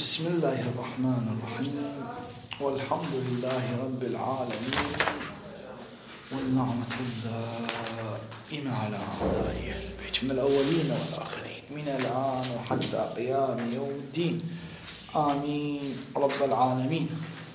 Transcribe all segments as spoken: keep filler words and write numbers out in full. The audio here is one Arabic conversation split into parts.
بسم الله الرحمن الرحيم والحمد لله رب العالمين والنعمة الدائمة على أعدائه من الأولين والآخرين من الآن وحتى قيام يوم الدين آمين رب العالمين.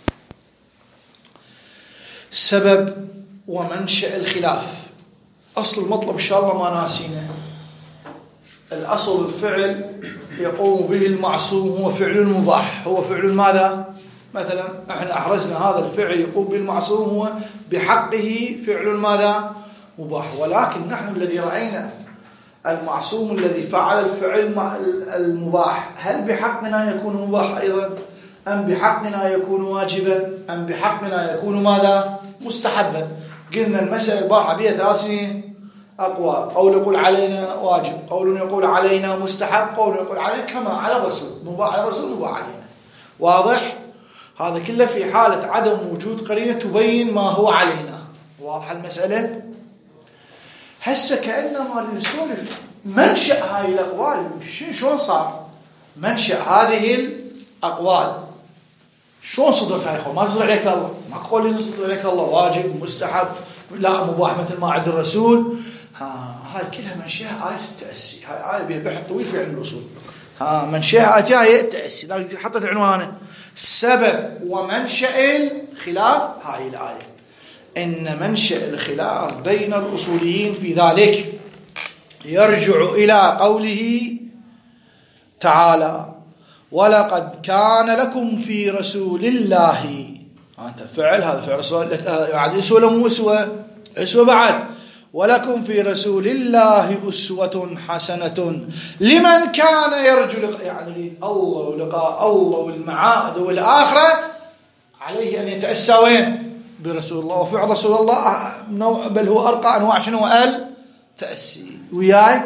سبب ومنشأ الخلاف. أصل المطلب إن شاء الله ما ناسينه. الأصل الفعل يقوم به المعصوم هو فعل مباح. هو فعل ماذا؟ مثلا احنا أحرزنا هذا الفعل يقوم به المعصوم هو بحقه فعل ماذا؟ مباح. ولكن نحن الذي رأينا المعصوم الذي فعل الفعل المباح هل بحقنا يكون مباح أيضا أم بحقنا يكون واجبا أم بحقنا يكون ماذا؟ مستحبا. قلنا المسألة الباحة بها ثلاثة أقوال. قول يقول علينا واجب، قول يقول علينا مستحب، قول يقول علينا كما على الرسول مباح على الرسول مباح علينا. واضح؟ هذا كله في حالة عدم وجود قرينة تبين ما هو علينا. واضح المسألة؟ هسه كأنما نسولف منشأ هاي الأقوال شلون صار؟ منشأ هذه الأقوال شلون صدرت هاي؟ ما صدر عليك الله، ما قول لي صدر عليك الله واجب مستحب لا مباح مثل ما عند الرسول. ها هاي كلها منشأها آية التأسي. هاي آية بها بحث طويل في علم الأصول. ها منشأها آية التأسي. حطت عنوانه سبب ومنشأ الخلاف. هاي الآية إن منشأ الخلاف بين الأصوليين في ذلك يرجع إلى قوله تعالى ولقد كان لكم في رسول الله. أنت فعل هذا فعل رسول بعد أسوة ولا مو أسوة؟ أسوة بعد. ولكم في رسول الله أسوة حسنة لمن كان يرجو لقاء يعني الله ولقاء الله والمعاد والآخرة عليه أن يتأسى وين؟ برسول الله. وفعل رسول الله نوع بل هو أرقى أنواع شنو التأسي وياي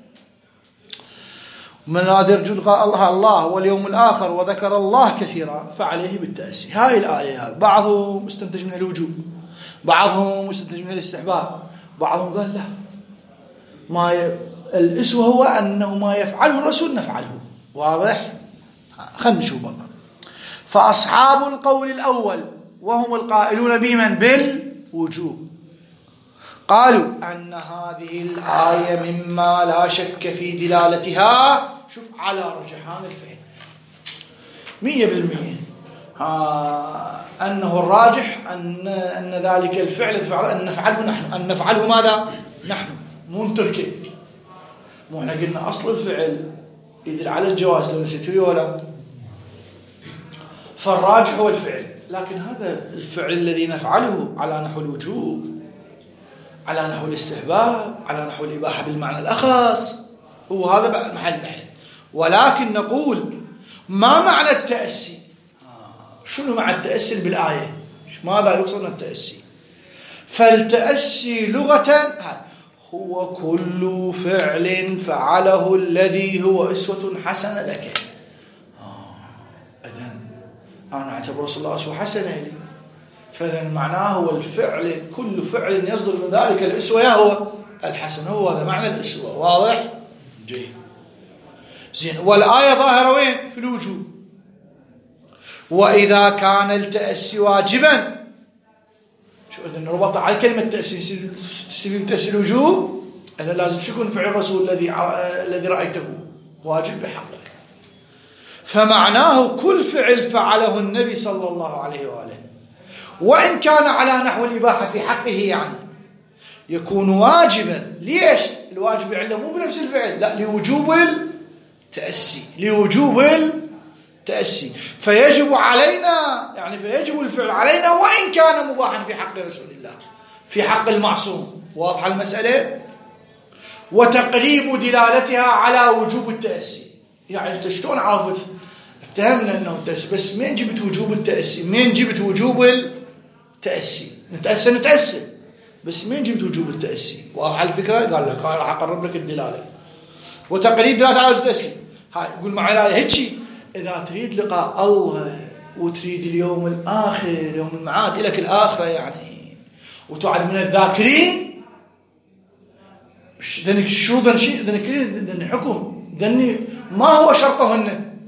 من لا يرجو لقاء الله الله واليوم الآخر وذكر الله كثيرا فعليه بالتأسي. هاي الآية بعضهم مستنتج من الوجوب، بعضهم مستنتج من الاستحباب، بعضهم قال لا ما ي... الأسوة هو أنه ما يفعله الرسول نفعله. واضح؟ خلنا نشوف بقى. فأصحاب القول الأول وهم القائلون بمن بالوجوب قالوا أن هذه الآية مما لا شك في دلالتها شوف على رجحان الفعل مية بالمية. أنه الراجح أن أن ذلك الفعل أن نفعله نحن أن نفعله ماذا؟ نحن مو نتركه. مو احنا قلنا أصل الفعل يدل على الجواز لو نسيتوه ولا. فالراجح هو الفعل، لكن هذا الفعل الذي نفعله على نحو الوجوب على نحو الاستحباب على نحو الإباحة بالمعنى الأخص هو هذا بقى محل بحث. ولكن نقول ما معنى التأسي؟ آه. شنو معنى التأسي بالآية؟ ماذا يقصد التأسي؟ فالتأسي لغة هو كل فعل فعله الذي هو أسوة حسنة لك. آه. إذن أنا أعتبر رسول الله أسوة حسنة لي، فإذا معناه هو الفعل كل فعل يصدر من ذلك الأسوة هو الحسن. هو هذا معنى الأسوة. واضح؟ جيد زين. والآية ظاهرة وين؟ في الوجوب. وإذا كان التأسي واجبا شو إذا نربط على كلمة تأسي سبيل تأسي الوجوب إذا لازم شو يكون فعل الرسول الذي الذي رأيته واجب بحقك. فمعناه كل فعل فعله النبي صلى الله عليه وآله وإن كان على نحو الإباحة في حقه يعني يكون واجبا. ليش؟ الواجب عنده مو بنفس الفعل لا لوجوب التأسي لوجوب التأسي فيجب علينا يعني فيجب الفعل علينا وإن كان مباحا في حق رسول الله في حق المعصوم. واضحة المسألة؟ وتقريب دلالتها على وجوب التأسي. يعني انت شلون عرفت افتهمنا انه التأسي بس مين جبت وجوب التأسي؟ مين جبت وجوب التأسي؟ نتأسى نتأسى بس مين جبت وجوب التأسي؟ واضح الفكرة؟ قال لك راح اقرب لك الدلالة وتقريب دلالة على التأسي. هاي يقول معي لا هيك اذا تريد لقاء الله وتريد اليوم الآخر يوم المعاد لك الآخرة يعني وتعد من الذاكرين ذنك شو ذن شيء ذنك ذن حكم ذني ما هو شرطهن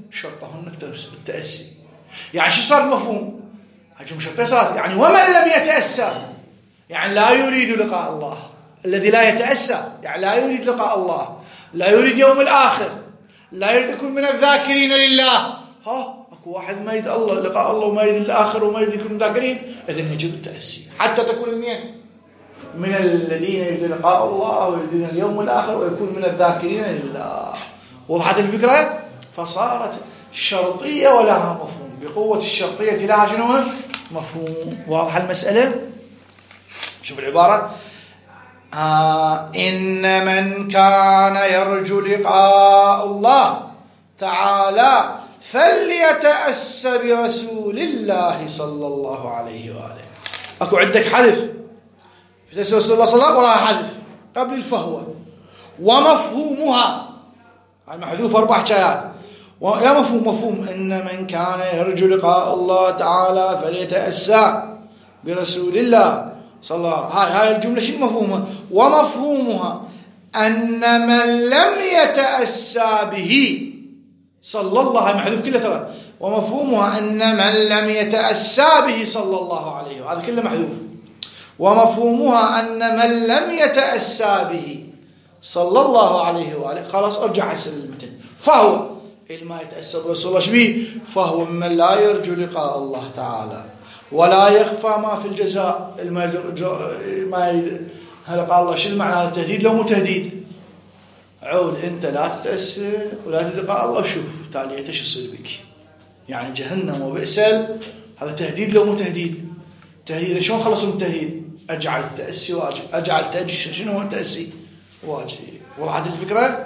شرطهن التأسي. يعني شو صار المفهوم؟ هجم شرطين صارت، يعني ومن لم يتأسى يعني لا يريد لقاء الله. الذي لا يتأسى يعني لا يريد لقاء الله، لا يريد يوم الآخر، لا يريد يكون من الذاكرين لله. ها اكو واحد ما يريد الله لقاء الله وما يريد الآخر وما يريد يكون من الذاكرين، إذن يجب التأسي حتى تكون النية من الذين يريدون لقاء الله ويريدون اليوم الآخر ويكون من الذاكرين لله. وضحت الفكرة؟ فصارت شرطية ولها مفهوم، بقوة الشرطية لها شنو مفهوم. واضح المسألة؟ شوف العبارة: آه إن من كان يرجو لقاء الله تعالى فليتأسى برسول الله صلى الله عليه وآله. أكو عندك حذف في تأسي رسول الله صلى الله عليه وسلم، ولا حذف قبل الفهوة ومفهومها محذوف أربع حكايات. يا مفهوم مفهوم إن من كان يرجو لقاء الله تعالى فليتأسى برسول الله صلى الله عليه وسلم. هاي هاي الجملة شو مفهومها؟ ومفهومها أن من لم يتأسى به صلى الله عليه محذوف كله ترى. ومفهومها أن من لم يتأسى به صلى الله عليه، وهذا كله محذوف. ومفهومها أن من لم يتأسى به صلى الله عليه وآله. خلاص ارجع حسن المتن. فهو ما يتأسى برسول الله شبيه، فهو من لا يرجو لقاء الله تعالى ولا يخفى ما في الجزاء. ما لقاء الله شو المعنى؟ هذا تهديد لو مو تهديد؟ عود انت لا تتأسى ولا تلقاء الله، شوف تاليته ايش يصير بك، يعني جهنم وبئسل. هذا تهديد لو مو تهديد؟ تهديد. شلون خلصوا من التهديد؟ اجعل التأسي واجب، اجعل التأجي. شنو هو التأسي؟ واجب. وضحت الفكرة؟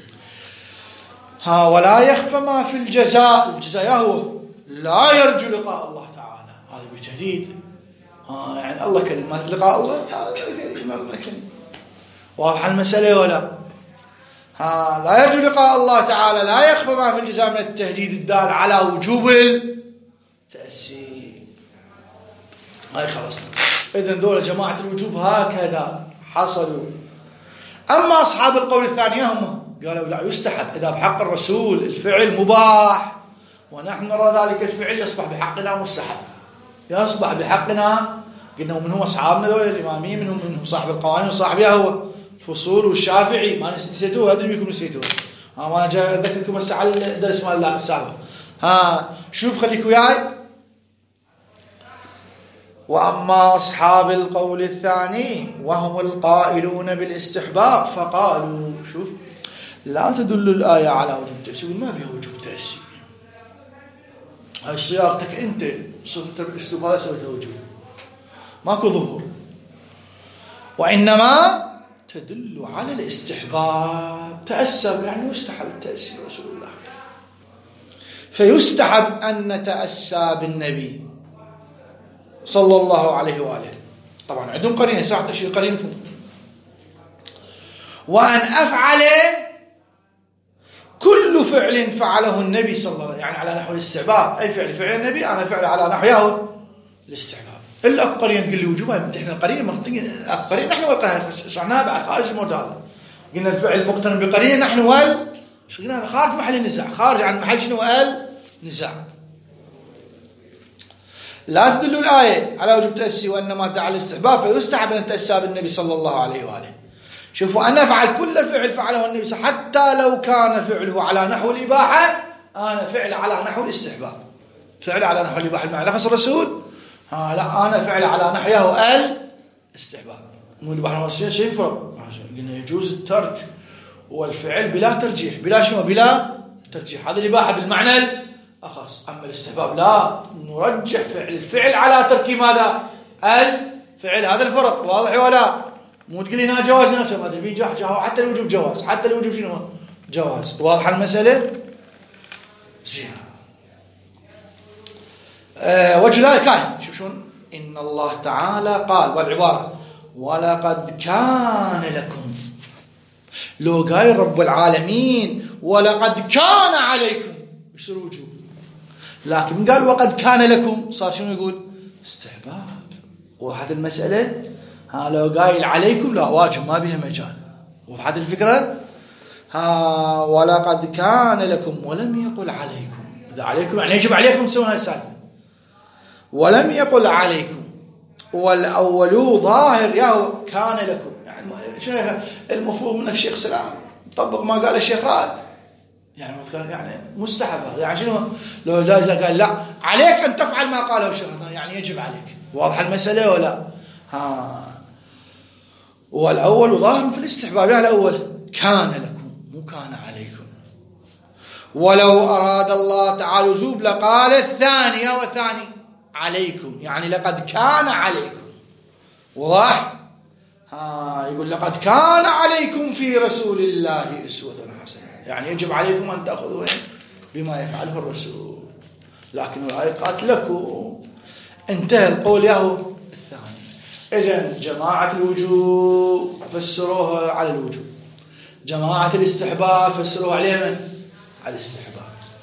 ها ولا يخفى ما في الجزاء. الجزاء هو لا يرجو لقاء الله تعالى، هذا بتهديد. ها يعني الله كريم، ما لقاء الله كريم، الله كريم. واضح المسألة ولا؟ ها لا يرجو لقاء الله تعالى، لا يخفى ما في الجزاء من التهديد الدال على وجوب التأسي. هاي خلصنا. إذن دول جماعة الوجوب هكذا حصلوا. أما أصحاب القول الثاني هم قالوا لا يستحب إذا بحق الرسول الفعل مباح ونحن نرى ذلك الفعل يصبح بحقنا مستحب، يصبح بحقنا. قلنا ومن هم أصحابنا دول الإمامية، منهم منهم صاحب القوانين وصاحب يهوى الفصول والشافعي. ما نسيتوه؟ هذول بيكم نسيتوه. ها ما جاء أذكركم بس على الدرس مال الله السابق. ها شوف خليك وياي. وأما أصحاب القول الثاني وهم القائلون بالاستحباب فقالوا شوف لا تدل الآية على وجوب التأسي، ما بها وجوب تأسي. هاي صياغتك أنت صرت بالأسلوب هذا سويت وجوب، ماكو ظهور. وإنما تدل على الاستحباب. تأسى يعني يستحب التأسي رسول الله، فيستحب أن نتأسى بالنبي صلى الله عليه وآله. طبعا عندهم قرينة ساعة شيء قرينتهم. وأن أفعل كل فعل فعله النبي صلى الله عليه وسلم، يعني على نحو الاستحباب. أي فعل فعل النبي أنا فعل على نحو الاستحباب. إلا أكو قرينة تقول لي وجوبها، إحنا القرينة مقتنين أكو قرينة نحن والقرينة شرحناها بعد خارج الموت هذا. قلنا الفعل مقترن بقرينة نحن وال قلنا هذا خارج محل النزاع، خارج عن محل شنو قال نزاع. لا تدل الآية على وجوب التأسي وإنما دعا الاستحباب، فيستحب أن نتأسى بالنبي صلى الله عليه وآله. شوفوا أنا أفعل كل فعل فعله النبي صلى الله عليه وسلم حتى لو كان فعله على نحو الإباحة، أنا فعل على نحو الاستحباب. فعل على نحو الإباحة مع نفس الرسول، ها لا أنا فعل على نحوه الاستحباب. مو الإباحة والرسول شيء فرق. قلنا يجوز الترك والفعل بلا ترجيح، بلا شنو بلا ترجيح. هذا الإباحة بالمعنى الأخص. أما الاستحباب لا نرجح فعل الفعل على ترك ماذا؟ الفعل. هذا الفرق. واضح ولا؟ مو تقول هنا جواز نفسه ما تبي جاه جاه حتى الوجوب جواز، حتى الوجوب شنو جواز. واضح المسألة؟ زين. أه وجه ذلك هاي شوف شلون إن الله تعالى قال، والعبارة ولقد كان لكم، لو قايل رب العالمين ولقد كان عليكم يصير وجوب، لكن قال وقد كان لكم صار شنو يقول؟ استحباب. وضحت المسألة؟ ها لو قايل عليكم لا واجب ما بها مجال. وضحت الفكرة؟ ها ولقد كان لكم ولم يقل عليكم. إذا عليكم يعني يجب عليكم تسوون هاي السالفة. ولم يقل عليكم والأول ظاهر يا كان لكم، يعني شنو المفروض منك شيخ سلام طبق ما قال الشيخ رائد، يعني يعني مستحب هذا، يعني شنو لو قال لا عليك أن تفعل ما قاله الشيخ يعني يجب عليك. واضح المسألة ولا؟ ها والأول ظاهر في الاستحباب، يعني الأول كان لكم مو كان عليكم. ولو أراد الله تعالى وجوب لقال الثانية وثاني عليكم، يعني لقد كان عليكم. واضح؟ ها يقول لقد كان عليكم في رسول الله أسوة حسنة، يعني يجب عليكم أن تأخذوا بما يفعله الرسول، لكن الآية قالت لكم. انتهى القول ياهو الثاني. إذن جماعة الوجوب فسروها على الوجوب، جماعة الاستحباب فسروها على من؟ على الاستحباب.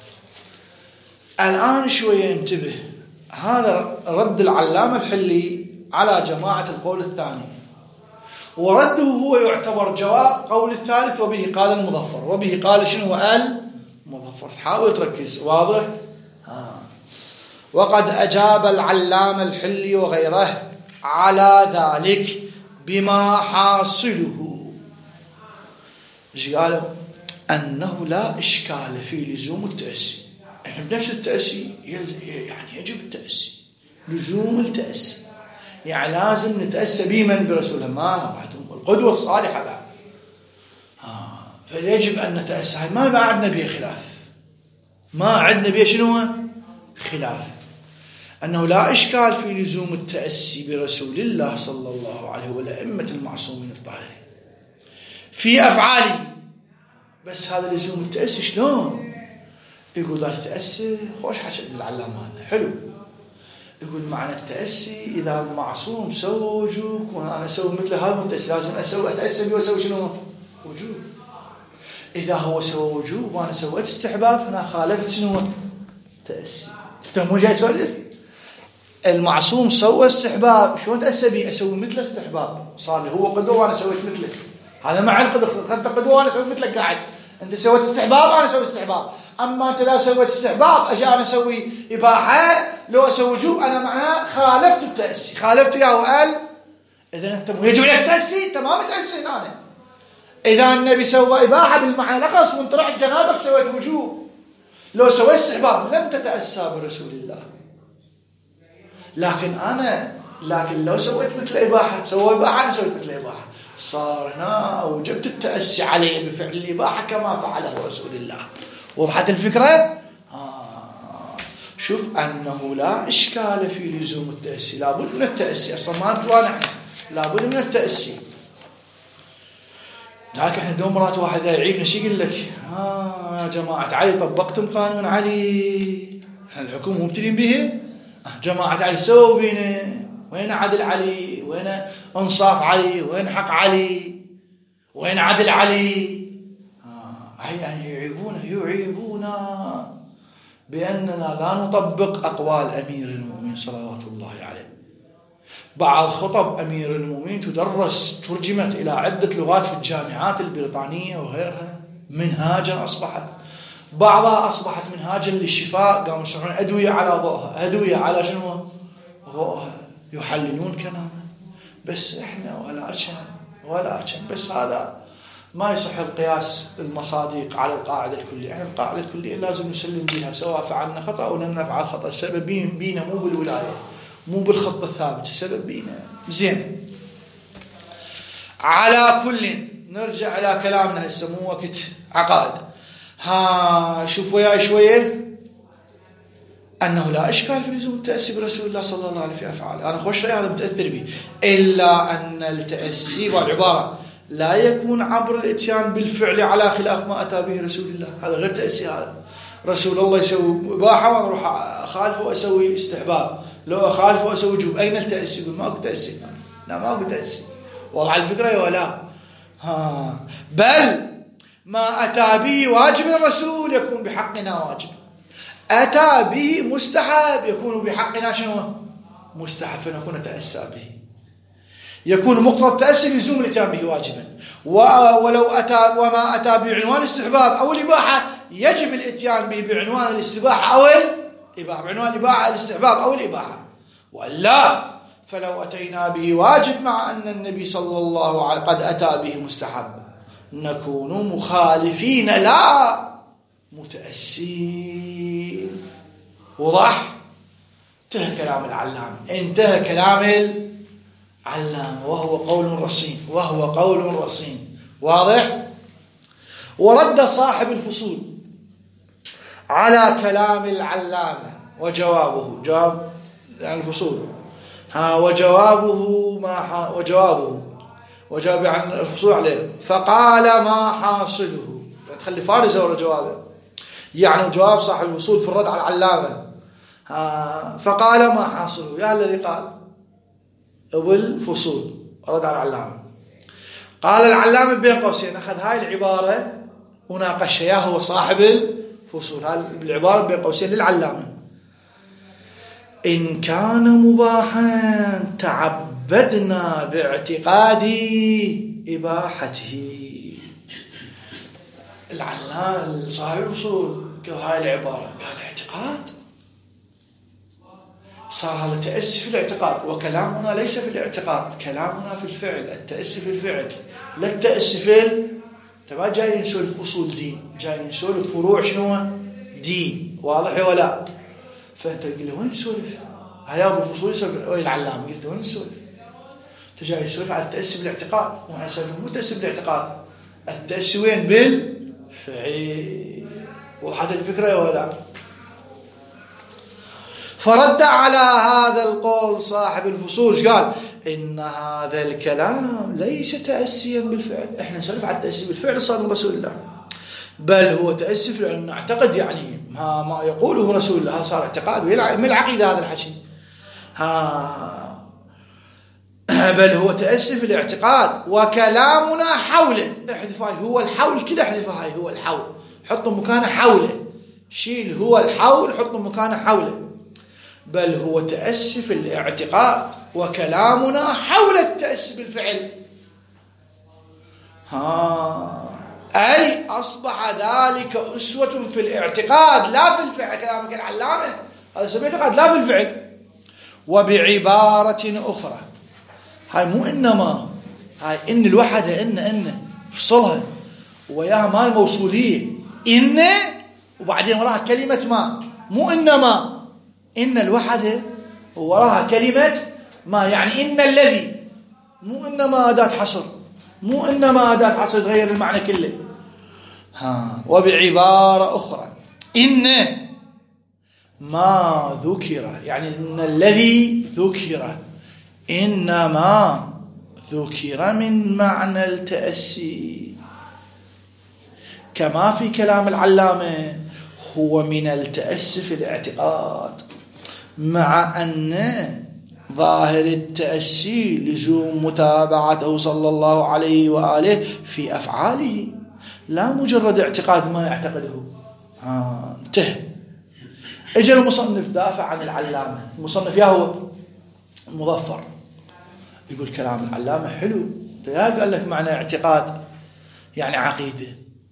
الآن شوية انتبه، هذا رد العلامة الحلي على جماعة القول الثاني، ورده هو يعتبر جواب قول الثالث وبه قال المظفر، وبه قال شنو قال المظفر. حاول تركز. واضح؟ ها. وقد أجاب العلامة الحلي وغيره على ذلك بما حاصله. ايش قالوا؟ أنه لا إشكال في لزوم التأسي. احنا بنفس التأسي يعني يجب التأسي، لزوم التأسي، يعني لازم نتأسى بمن؟ برسول الله، القدوة الصالحة بعد. آه. فيجب أن نتأسى، ما ما عندنا به خلاف، ما عندنا به شنو خلاف، أنه لا إشكال في لزوم التأسي برسول الله صلى الله عليه والأئمة المعصومين الطاهرين في أفعاله. بس هذا لزوم التأسي شلون؟ يقول لا تتأسي خوش حاجة العلامة هذا حلو. يقول معنى التأسي إذا المعصوم سوى وجوب وأنا أسوي مثل هذا التأسي لازم أسوي أتأسى به وأسوي شنو؟ وجوب. إذا هو سوى وجوب وأنا سويت استحباب أنا خالفت شنو؟ تأسي. تفهمون جاي سؤال؟ المعصوم سوى استحباب شلون تأسى به؟ أسوي مثل استحباب، صار لي هو قدوة وأنا سويت مثله. هذا معنى القدوة، أنت قدوة وأنا سويت مثلك قاعد، أنت سويت استحباب أنا سويت استحباب. أما أنت لا سويت استحباب أجي أنا أسوي إباحة، لو أسوي وجوب أنا معناه خالفت التأسي، خالفت يا وقال. إذا أنت يجب عليك تأسي، أنت ما متأسي هنا. إذا النبي سوى إباحة بالمعنى لخص وأنت رحت جنابك سويت وجوب، لو سويت استحباب لم تتأسى برسول الله. لكن أنا لكن لو سويت مثل إباحة، سوى إباحة أنا سويت مثل إباحة، صار هنا وجبت التأسي عليه بفعل الإباحة كما فعله رسول الله. وضحت الفكرة؟ آه. شوف أنه لا إشكال في لزوم التأسي، لابد من التأسي، أصلا ما أنتوانح، لابد من التأسي. لكن احنا دوم مرات واحد يعيبنا شي يقول لك ها آه يا جماعة علي طبقتم قانون علي، الحكومة مبتلين به، جماعة علي سووا بينا، وين عدل علي؟ وين انصاف علي؟ وين حق علي؟ وين عدل علي؟ آه يعني يعيبونا يعيبونا بأننا لا نطبق أقوال أمير المؤمنين صلوات الله عليه. بعض خطب أمير المؤمنين تدرس ترجمت إلى عدة لغات في الجامعات البريطانية وغيرها، منهاجا أصبحت، بعضها أصبحت منهاجا للشفاء، قاموا يصنعون أدوية على ضوءها، أدوية على شنو؟ ضوءها، يحللون كلامه. بس إحنا ولا أشن ولا أشن. بس هذا ما يصح القياس المصادق على القاعدة الكلية. يعني القاعدة الكلية لازم نسلم بها سواء فعلنا خطأ أو لم نفعل خطأ، السبب بينا مو بالولاية، مو بالخط الثابت، السبب بينا. زين، على كل نرجع إلى كلامنا هسه، مو وقت عقائد. ها شوفوا يا شوية أنه لا إشكال في لزوم التأسي برسول الله صلى الله عليه في أفعاله. أنا خوش رأي هذا متأثر به، إلا أن التأسي والعبارة لا يكون عبر الاتيان بالفعل على خلاف ما أتى به رسول الله. هذا غير تأسي. هذا رسول الله يسوي إباحة وأنا أروح أخالفه وأسوي استحباب، لو أخالفه وأسوي وجوب. أين التأسي؟ يقول ما أقول تأسي، لا ما أقول تأسي. واضح الفكرة ولا؟ ها بل ما أتى به واجب الرسول يكون بحقنا واجب، أتى به مستحب يكون بحقنا شنو؟ مستحب، فنكون نتأسى به. يكون مقتضى التأسي لزوم الاتيان به واجبا، ولو أتى وما أتى بعنوان الاستحباب أو الإباحة يجب الاتيان به بعنوان الاستباحة أو الإباحة، بعنوان الإباحة الاستحباب أو الإباحة، وإلا فلو أتينا به واجب مع أن النبي صلى الله عليه وسلم قد أتى به مستحب نكون مخالفين لا متأسين. وضح؟ انتهى كلام العلامة، انتهى كلام العلامة، وهو قول رصين، وهو قول رصين. واضح؟ ورد صاحب الفصول على كلام العلامة وجوابه، جواب يعني الفصول، ها وجوابه ما وجوابه وجواب عن الفصول عليه، فقال ما حاصله، تخلي فارزة ولا جوابه، يعني جواب صاحب الفصول في الرد على العلامة. ها فقال ما حاصله، يا الذي قال أبو الفصول رد على العلامة. قال العلامة بين قوسين، أخذ هاي العبارة وناقشها، يا هو صاحب الفصول، هاي العبارة بين قوسين للعلامة: إن كان مباحا تعبدنا باعتقاد إباحته. العلامة صاحب الفصول قال هاي العبارة، قال اعتقاد، صار هذا تأسي في الاعتقاد، وكلامنا ليس في الاعتقاد، كلامنا في الفعل، التأسي في الفعل لا التأسي في ال... تبا جاي نسولف أصول دين، جاي نسولف فروع شنو دين. واضح ولا؟ فأنت قل له وين نسولف؟ هيا أبو الفصول يسولف وين العلامة؟ قلت وين نسولف؟ أنت جاي تسولف على التأسي بالاعتقاد، ونحن نسولف مو التأسي بالاعتقاد، التأسي وين؟ بالفعل. وضحت الفكرة ولا؟ فرد على هذا القول صاحب الفصول، قال إن هذا الكلام ليس تأسيا بالفعل، إحنا نسولف على التأسي بالفعل صار من رسول الله، بل هو تأسي في العلم، نعتقد يعني ما, ما يقوله رسول الله، هذا صار اعتقاد من العقيدة هذا الحكي. ها بل هو تأسي في الاعتقاد، وكلامنا حوله، احذف هاي هو الحول كده، احذف هاي هو الحول، حطوا مكانه حوله، شيل هو الحول حطوا مكانه حوله. بل هو تأسي في الاعتقاد، وكلامنا حول التأسي بالفعل. ها أي أصبح ذلك أسوة في الاعتقاد لا في الفعل. كلامك العلامة هذا سبب اعتقاد لا في الفعل. وبعبارة أخرى، هاي مو إنما، هاي إن الوحدة إن إن فصلها وياها ما الموصولية، إن وبعدين وراها كلمة ما، مو إنما، إن الوحدة وراها كلمة ما، يعني إن الذي، مو إنما أداة حصر، مو إنما أداة حصر تغير المعنى كله. ها وبعبارة أخرى، إن ما ذكر، يعني إن الذي ذكر إنما ذكر من معنى التأسي، كما في كلام العلامة هو من التأسي في الاعتقاد، مع أن ظاهر التأسي لزوم متابعته صلى الله عليه وآله في أفعاله، لا مجرد اعتقاد ما يعتقده. ها انتهى. اجى المصنف دافع عن العلامة، المصنف ياهو المظفر يقول كلام العلامة حلو، يا قال لك معنى اعتقاد يعني عقيدة،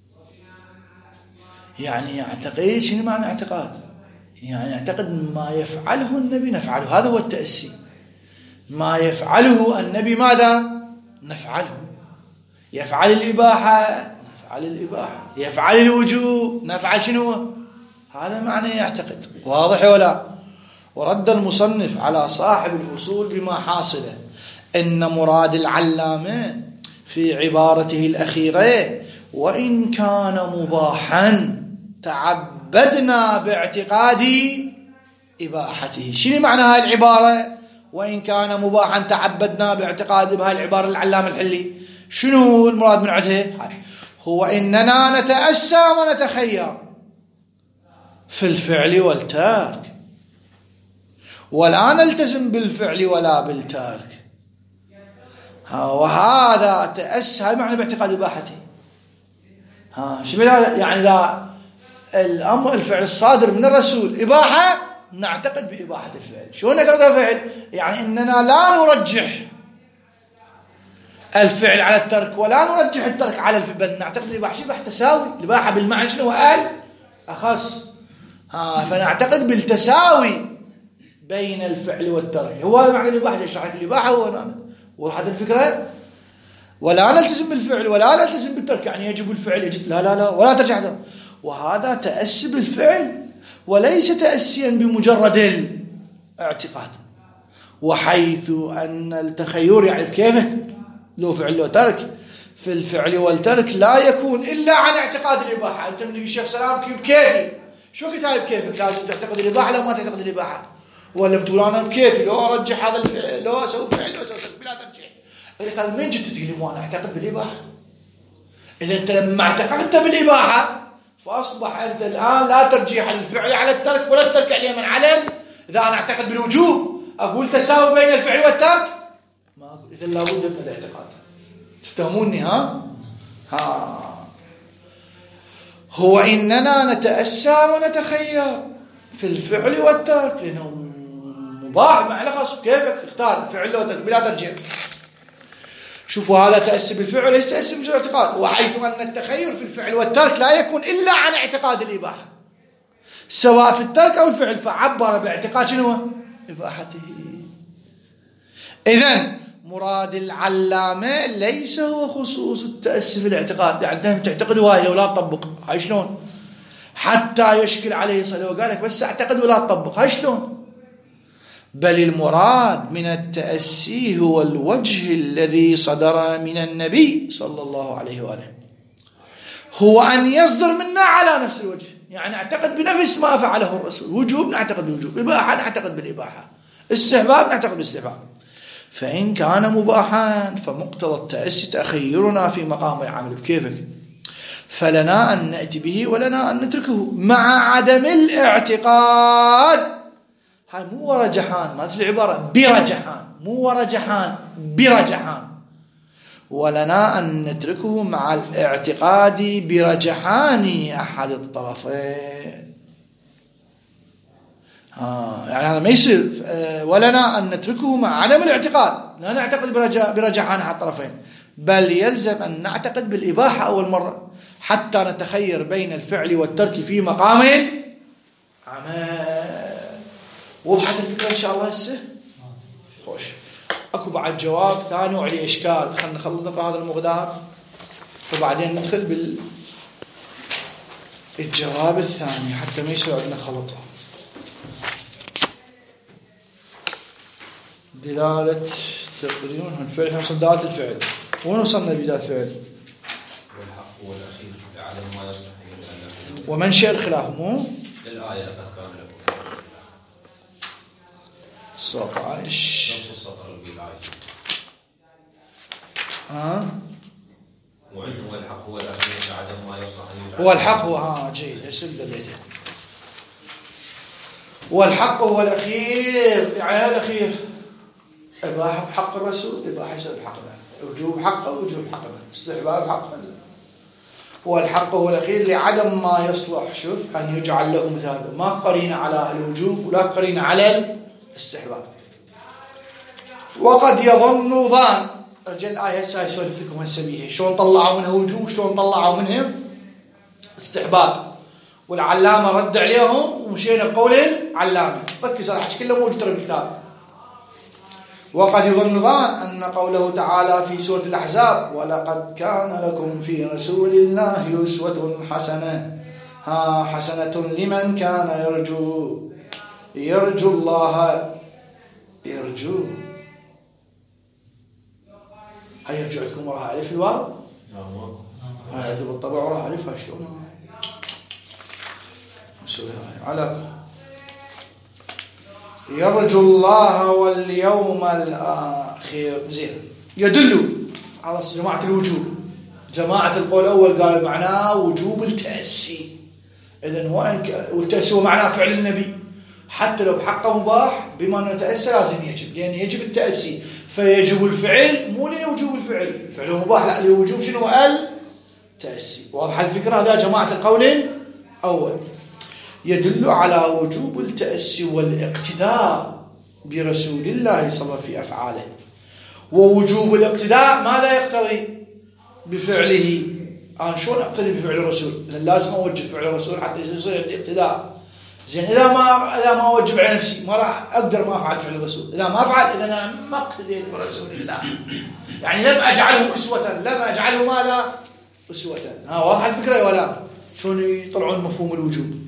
يعني يعتقد. شنو معنى اعتقاد؟ يعني يعتقد ما يفعله النبي نفعله، هذا هو التأسي. ما يفعله النبي ماذا نفعله، يفعل الإباحة نفعل الإباحة، يفعل الوجوب نفعل شنو، هذا معنى يعتقد. واضح ولا؟ ورد المصنف على صاحب الفصول بما حاصله إن مراد العلامة في عبارته الأخيرة وإن كان مباحا تعبدنا باعتقاد إباحته. شنو معنى هاي العبارة وإن كان مباحا تعبدنا باعتقاد؟ بهاي العبارة العلامة الحلي شنو المراد من عندها؟ هو إننا نتأسى ونتخير في الفعل والترك، ولا نلتزم بالفعل ولا بالترك. وهذا تأسى، هذا معنى باعتقاد إباحته. ها شو يعني؟ إذا الأمر الفعل الصادر من الرسول إباحة نعتقد بإباحة الفعل. شو نعتقد فعل؟ يعني إننا لا نرجح الفعل على الترك ولا نرجح الترك على الفعل، بل نعتقد الإباحة شبه تساوي. الإباحة بالمعنى شنو؟ أقل أخص. ها فنعتقد بالتساوي بين الفعل والترك. هو معنى الإباحة. يشرح لك الإباحة هو وضحت الفكرة. ولا نلتزم بالفعل ولا نلتزم بالترك، يعني يجب الفعل يجب لا لا لا ولا ترجع ده. وهذا تأسي بالفعل وليس تأسيا بمجرد الاعتقاد. وحيث أن التخير يعني بكيفه لو فعل لو ترك، في الفعل والترك لا يكون إلا عن اعتقاد الإباحة. أنت من الشيخ سلام بكيفي، شو قلت هاي بكيفك؟ لازم تعتقد الإباحة لو ما تعتقد الإباحة، ولا بتقول أنا بكيفي لو أرجح هذا الفعل لو أسوي فعل لو أسوي بلا ترجيح. إذا كان من جد تقول لي أنا أعتقد بالإباحة؟ إذا أنت لما اعتقدت بالإباحة فأصبح أنت الآن لا ترجيح الفعل على الترك ولا الترك على من على. إذا أنا أعتقد بالوجوب أقول تساوي بين الفعل والترك؟ ما أقول. إذا لابد من الاعتقاد. تفهموني؟ ها ها هو إننا نتأسى ونتخير في الفعل والترك لأنه مباح مع لخص. كيفك اختار فعل لو ترك بلا ترجيح. شوفوا هذا تأسي بالفعل وليس تأسي بالفعل اعتقاد. وحيث أن التخير في الفعل والترك لا يكون إلا عن اعتقاد الإباحة سواء في الترك أو الفعل، فعبر باعتقاد شنو؟ إباحته. إذن مراد العلامة ليس هو خصوص التأسي في الاعتقاد، يعني أنت تعتقدوا هاي ولا تطبق، هاي شلون؟ حتى يشكل عليه صلى وقال لك بس اعتقد ولا تطبق، هاي شلون؟ بل المراد من التأسي هو الوجه الذي صدر من النبي صلى الله عليه وآله، هو أن يصدر منا على نفس الوجه، يعني نعتقد بنفس ما فعله الرسول. وجوب نعتقد بالوجوب، إباحة نعتقد بالإباحة، استحباب نعتقد بالاستحباب. فإن كان مباحا فمقتضى التأسي تخيرنا في مقام العمل بكيفك، فلنا أن نأتي به ولنا أن نتركه مع عدم الاعتقاد. هاي مو ورجحان، ما تدري العبارة برجحان، مو ورجحان برجحان. ولنا أن نتركه مع الاعتقاد برجحان أحد الطرفين. آه يعني هذا ما يصير. ولنا أن نتركه مع عدم الاعتقاد، لا نعتقد برجحان أحد الطرفين، بل يلزم أن نعتقد بالإباحة أول مرة حتى نتخير بين الفعل والترك في مقام عمل. وضحت الفكرة إن شاء الله هسه؟ خوش. أكو بعد جواب ثاني وعليه إشكال، خلنا نخلص نقرأ هذا المقدار وبعدين ندخل بالجواب الثاني حتى ما يصير عندنا خلط. دلالة تقريبا الفعل، وصل دلالة الفعل. وين وصلنا بداية الفعل؟ والحق هو الأخير لعدم ما يصلح ومنشأ الخلاف مو؟ للآية لقد كان لكم سبعة عشر نص السطر بالآية. ها؟ وعنده هو الحق هو الأخير لعدم ما يصلح هو الحق هو ها جيد يسد بيته. والحق هو الأخير، يعني الأخير إباحة بحق الرسول، إباحة يصير بحقنا، وجوب حقه وجوب حقنا، استحباب حقنا. هو الحق هو الأخير لعدم ما يصلح شوف أن يجعل له مثال، ما قرين على الوجوب ولا قرين على الاستحباب. وقد يظن ظان رجل آية هسه يسولف لكم هسه بيها شلون طلعوا منها وجوب شلون طلعوا منهم استحباب، والعلامة رد عليهم ومشينا بقول العلامة. ركز على حكي كله موجود ترى بالكتاب. وقد يظن ظان أن قوله تعالى في سورة الأحزاب ولقد كان لكم في رسول الله أسوة حسنة ها حسنة لمن كان يرجو يرجو الله يرجو هل يرجع لكم وراها ألف الواو؟ هاي عندي بالطبع وراها ألف شلون؟ على يرجو الله واليوم الآخر. زين يدل على جماعة الوجوب. جماعة القول الأول قالوا معناه وجوب التأسي، إذن هو والتأسي هو معناه فعل النبي حتى لو بحقه مباح بما أنه تأسي لازم يجب، لأن يعني يجب التأسي فيجب الفعل مو لوجوب الفعل، الفعل مباح لا لوجوب شنو التأسي. واضح الفكرة؟ هذا جماعة القول الأول. يدل على وجوب التأسي والاقتداء برسول الله صلى الله عليه وسلم في أفعاله، ووجوب الاقتداء ماذا يقتضي؟ بفعله. أنا شلون أقتدي بفعل الرسول؟ لأن لازم أوجب فعل الرسول حتى يصير عندي اقتداء. زين إذا ما إذا ما أوجب على نفسي ما راح أقدر ما أفعل فعل الرسول. إذا ما أفعل إذا أنا ما اقتديت برسول الله، يعني لم أجعله أسوة، لم أجعله ماذا؟ أسوة. ها واضح الفكرة ولا؟ شلون يطلعون مفهوم الوجوب؟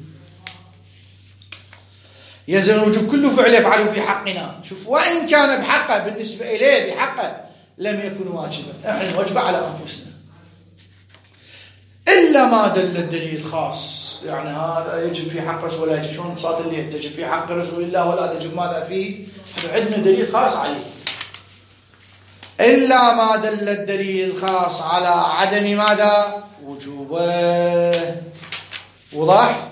يلزم الوجوب كل فعل يفعله في حقنا. شوف، وإن كان بحقه بالنسبة إليه بحقه لم يكن واجبا، احنا نوجبه على أنفسنا إلا ما دل الدليل خاص. يعني هذا يجب في حق رسول الله، شلون صلاة الليل تجب في حق رسول الله ولا تجب ماذا فيه؟ عندنا دليل خاص عليه. إلا ما دل الدليل الخاص على عدم ماذا؟ وجوبه. وضح؟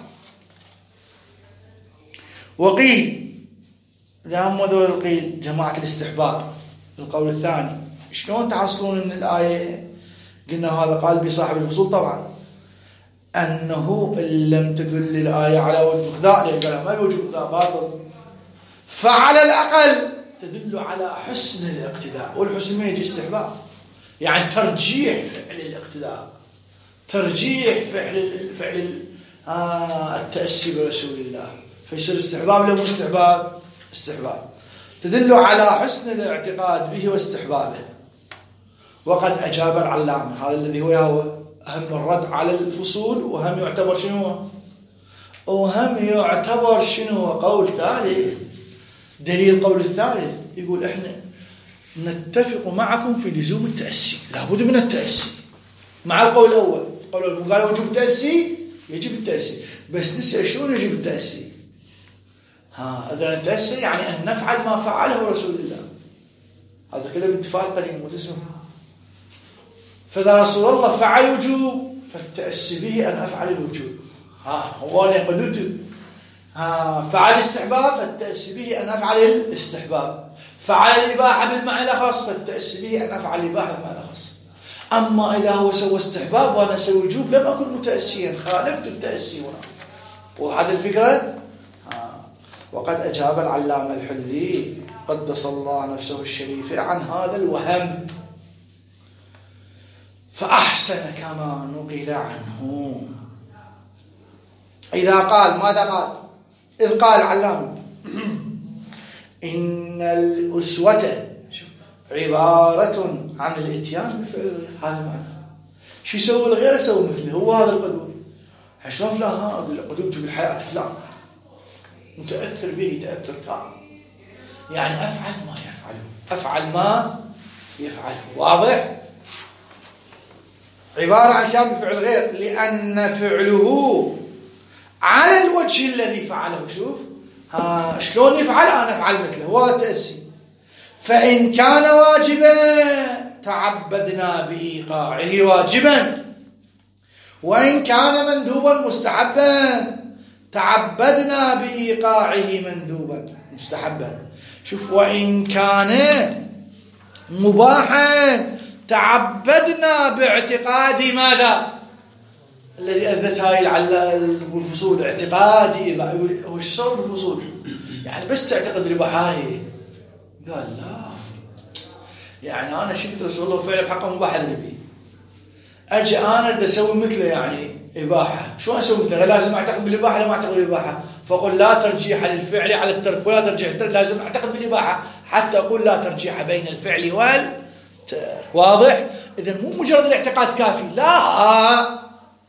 وقيل، لهم ذول القيل جماعة الاستحباب القول الثاني. شلون تحصلون ان الآية قلنا هذا قال بصاحب الفصول؟ طبعا أنه إن لم تدل الآية على وجوب الاقتداء لأن ما الوجوب الاقتداء باطل، فعلى الأقل تدل على حسن الاقتداء. والحسن ما يجي استحباب، يعني ترجيح فعل الاقتداء، ترجيح فعل فعل آه التأسي برسول الله، فيصير استحباب لو استحباب؟ استحباب. تدل على حسن الاعتقاد به واستحبابه. وقد أجاب العلامة، هذا الذي هو أهم الرد على الفصول، وهم يعتبر شنو؟ وهم يعتبر شنو؟ قول ثالث. دليل قول الثالث يقول إحنا نتفق معكم في لزوم التأسي، لابد من التأسي مع القول الأول. القول الأول قال وجوب التأسي، يجب التأسي، بس نسأل شلون يجب التأسي؟ ها إذا التأسي يعني أن نفعل ما فعله رسول الله، هذا كله باتفاق قديم وتسمع. فإذا رسول الله فعل وجوب فالتأسي به أن أفعل الوجوب. ها هو أنا قدوته. ها فعل استحباب فالتأسي به أن أفعل الاستحباب. فعل الإباحة بالمعنى الأخص فالتأسي به أن أفعل الإباحة بالمعنى الأخص. أما إذا هو سوى استحباب وأنا سوى وجوب لم أكن متأسيا، خالفت التأسي هنا. وهذا الفكرة. ها وقد أجاب العلامة الحلي قدس الله نفسه الشريفة عن هذا الوهم، فأحسن كما نقل عنه. إذا قال ماذا قال؟ إذ قال علامة إن الأسوة عبارة عن الإتيان بفعل، هذا معنى. شو يسوي الغير يسوي مثله، هو هذا القدوم. شلون فلان؟ ها قدومته بالحياة فلان متأثر به تأثر تام، يعني أفعل ما يفعله، أفعل ما يفعله. واضح؟ عبارة عن كان بفعل غير لأن فعله على الوجه الذي فعله. شوف ها شلون يفعل؟ أنا أفعل مثله، هو التأسي. فإن كان واجبا تعبدنا بإيقاعه واجبا، وإن كان مندوبا مستحبا تعبدنا بإيقاعه مندوبا مستحبا. شوف، وإن كان مباحا تعبدنا باعتقاد ماذا؟ الذي أثبت هاي الفصول اعتقادي. هو ايش صار بالفصول؟ يعني بس تعتقد الإباحة هي؟ قال لا، يعني أنا شفت رسول الله فعلا بحقه مباح النبي، أجي أنا بدي أسوي مثله يعني إباحة. شو أسوي مثله؟ لازم أعتقد بالإباحة ولا ما أعتقد بالإباحة؟ فأقول لا ترجيح للفعل على الترك ولا ترجيح الترك، لازم أعتقد بالإباحة حتى أقول لا ترجيح بين الفعل والترك. واضح؟ إذن مو مجرد الاعتقاد كافي، لا،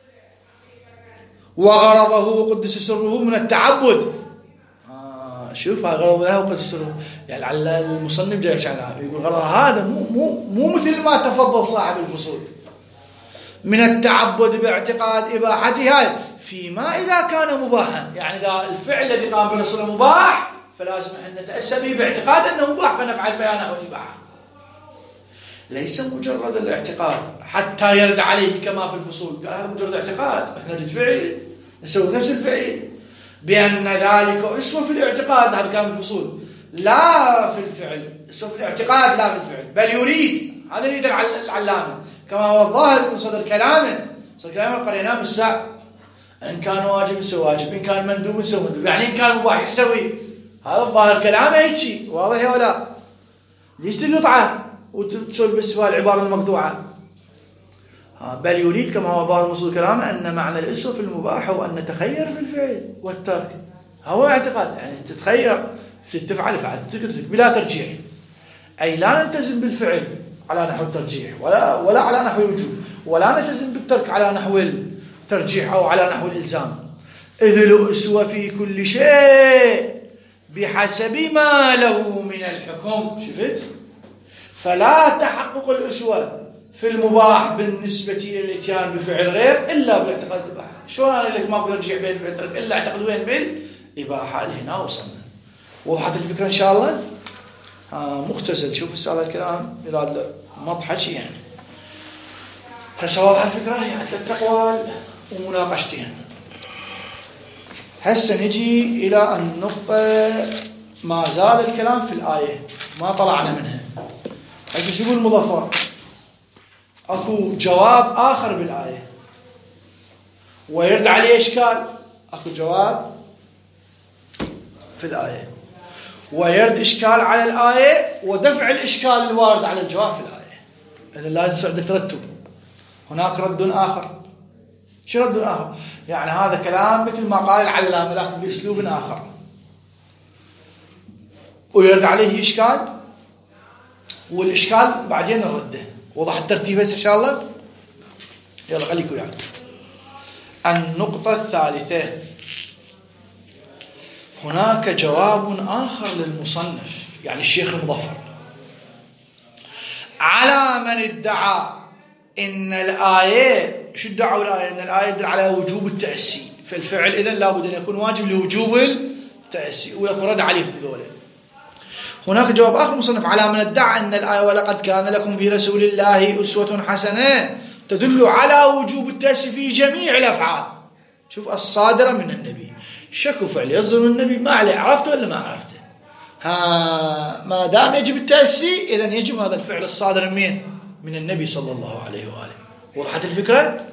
وغرضه قدس سره من التعبد. آه شوف غرضه قدس سره، يعني على المصنف جاي شعنها يقول غرض هذا مو مو مو مثل ما تفضل صاحب الفصول من التعبد باعتقاد إباحته هاي فيما إذا كان مباحا. يعني إذا الفعل الذي قام به الرسول مباح فلازم أن نتأسى به باعتقاد أنه مباح فنفعل فعله الإباحة، ليس مجرد الاعتقاد حتى يرد عليه كما في الفصول. قال هذا مجرد اعتقاد، احنا نريد فعل نسوي نفس الفعل بأن ذلك أسوة في الاعتقاد. هذا كلام الفصول، لا في الفعل، أسوة في الاعتقاد لا في الفعل، بل يريد. هذا يريد العلامة كما هو الظاهر من صدر كلامه. صدر كلامه قريناه من الساعة. إن كان واجب نسوي واجب، إن كان مندوب نسوي مندوب، يعني إن كان مباح يسوي. هذا الظاهر كلامه هيك. واضح ولا؟ ليش تقطعه؟ وتسوي باستفهام العبارة المقطوعة. بل يريد كما هو ظاهر نصوص الكلام أن معنى الأسوة في المباح هو أن نتخير في الفعل والترك. هو اعتقاد يعني تتخير تفعل فعل تترك بلا ترجيح، أي لا نلتزم بالفعل على نحو الترجيح ولا ولا على نحو الوجوب، ولا نلتزم بالترك على نحو الترجيح أو على نحو الإلزام. إذ الأسوة في كل شيء بحسب ما له من الحكم. شفت؟ فلا تحقق الأسوة في المباح بالنسبة إلى الاتيان بفعل غير إلا بالاعتقاد الإباحة. شو أنا لك ما أقدر أرجع بين الفعل ترك إلا اعتقد وين بالإباحة. هنا وصلنا. وضحت الفكرة إن شاء الله. آه مختزل. شوف السؤال الكلام يراد له مضحكي يعني. هسه واضح الفكرة يعني ثلاث أقوال ومناقشتين. هسه نجي إلى النقطة ما زال الكلام في الآية ما طلعنا منها. هسه شو يقول المظفر؟ أكو جواب آخر بالآية ويرد عليه إشكال. أكو جواب في الآية ويرد إشكال على الآية ودفع الإشكال الوارد على الجواب في الآية. إذا لازم عندك ترتب. هناك رد آخر. شو رد آخر؟ يعني هذا كلام مثل ما قال العلامة لكن بأسلوب آخر ويرد عليه إشكال والإشكال بعدين نرده. وضح الترتيب هسه إن شاء الله. يلا خليكم يعني. النقطة الثالثة هناك جواب آخر للمصنف يعني الشيخ المظفر على من ادعى إن الآية شو ادعوا الآية؟ إن الآية تدل على وجوب التأسي في الفعل، إذن لابد أن يكون واجب لوجوب التأسي ولكن رد عليهم ذولا. هناك جواب آخر مصنف على من ادعى أن الآية ولقد كان لكم في رسول الله أسوة حسنة تدل على وجوب التأسي في جميع الأفعال. شوف الصادرة من النبي. شكو فعل يصدر من النبي ما عليه عرفته ولا ما عرفته؟ ها ما دام يجب التأسي إذن يجب هذا الفعل الصادر من من النبي صلى الله عليه وآله. وضحت الفكرة؟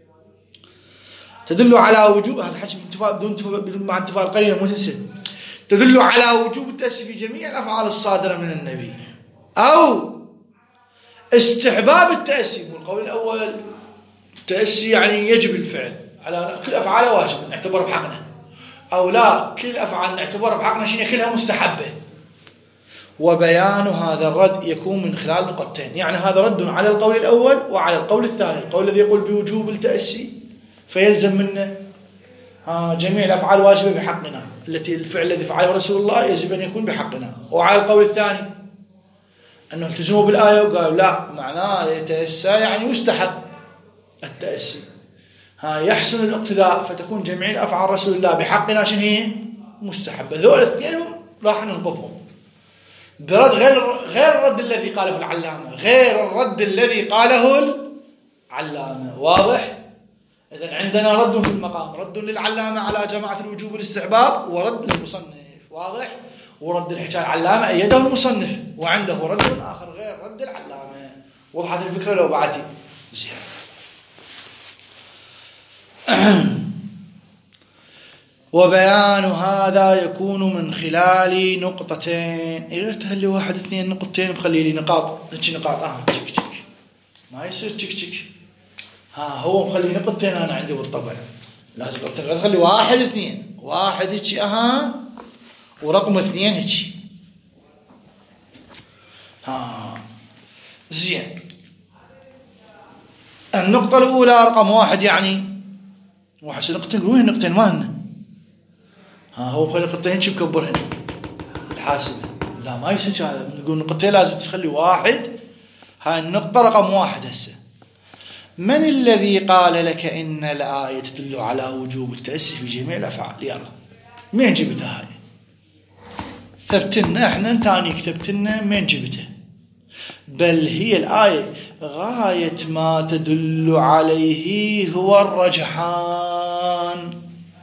تدل على وجوب هذا حكي بدون مع انتفاء القرينة مو تنسى. تدل على وجوب التأسي في جميع الأفعال الصادرة من النبي أو استحباب التأسي. والقول الأول التأسي يعني يجب الفعل على كل أفعال واجب نعتبر بحقنا، أو لا كل أفعال نعتبر بحقنا شنو كلها مستحبة. وبيان هذا الرد يكون من خلال نقطتين. يعني هذا رد على القول الأول وعلى القول الثاني. القول الذي يقول بوجوب التأسي فيلزم منه جميع الأفعال واجبة بحقنا التي الفعل الذي فعله رسول الله يجب أن يكون بحقنا. وعلى القول الثاني أنه التزموا بالآية وقالوا لا معناه يتأسى يعني يستحب التأسي، ها يحسن الاقتداء فتكون جميع الأفعال رسول الله بحقنا شنو هي مستحبة. ذول الاثنين راح ننقضهم برد غير غير الرد الذي قاله العلامة، غير الرد الذي قاله العلامة. واضح؟ إذن عندنا رد في المقام، رد للعلامة على جماعة الوجوب والاستحباب ورد للمصنف. واضح؟ ورد الحكاية العلامة أيده المصنف وعنده رد آخر غير رد العلامة. وضحت الفكرة لو بعدي زين. وبيان هذا يكون من خلال نقطتين. غير تهلي واحد اثنين نقطتين بخلي لي نقاط نتشي نقاط اه تشك تشك ما يصير تشك تشك. ها هو مخلي نقطتين انا عندي بالطبع لازم اخلي واحد اثنين واحد هيك اها ورقم اثنين هيك. ها زين. النقطة الأولى رقم واحد يعني واحد نقطتين وين نقطتين ما هن. ها هو خلي نقطتين شو بكبرهن الحاسبة لا ما يصير هذا. نقول نقطتين لازم تخلي واحد. هاي النقطة رقم واحد. هسه من الذي قال لك إن الآية تدل على وجوب التأسي في جميع الأفعال؟ يلا مين جبتها هاي؟ ثبتنا احنا تاني كتبتنا مين جبتها؟ بل هي الآية غاية ما تدل عليه هو الرجحان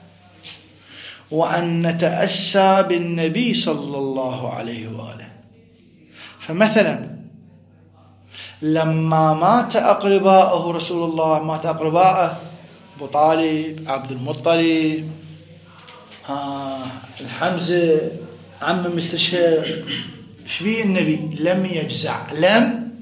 وأن نتأسى بالنبي صلى الله عليه وآله. فمثلا لما مات أقرباءه رسول الله مات أقرباءه أبو طالب عبد المطلب ها الحمزة عم مستشهد شبيه النبي لم يجزع لم